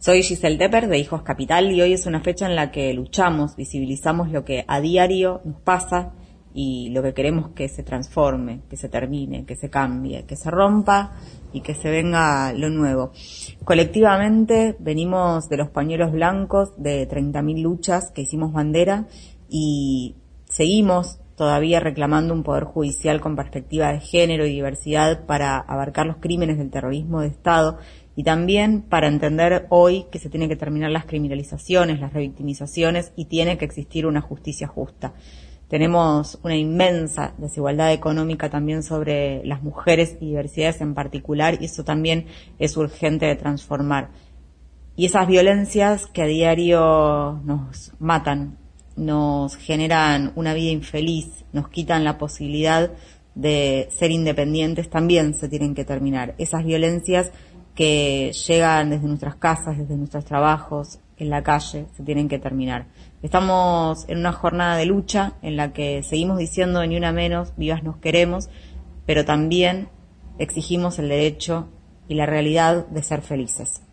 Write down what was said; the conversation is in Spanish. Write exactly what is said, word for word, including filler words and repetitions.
Soy Giselle Tepper de Hijos Capital y hoy es una fecha en la que luchamos, visibilizamos lo que a diario nos pasa y lo que queremos que se transforme, que se termine, que se cambie, que se rompa y que se venga lo nuevo. Colectivamente venimos de los pañuelos blancos de treinta mil luchas que hicimos bandera y seguimos todavía reclamando un poder judicial con perspectiva de género y diversidad para abarcar los crímenes del terrorismo de Estado y también para entender hoy que se tienen que terminar las criminalizaciones, las revictimizaciones y tiene que existir una justicia justa. Tenemos una inmensa desigualdad económica también sobre las mujeres y diversidades en particular y eso también es urgente de transformar. Y esas violencias que a diario nos matan, nos generan una vida infeliz, nos quitan la posibilidad de ser independientes, también se tienen que terminar. Esas violencias que llegan desde nuestras casas, desde nuestros trabajos, en la calle, se tienen que terminar. Estamos en una jornada de lucha en la que seguimos diciendo ni una menos, vivas nos queremos, pero también exigimos el derecho y la realidad de ser felices.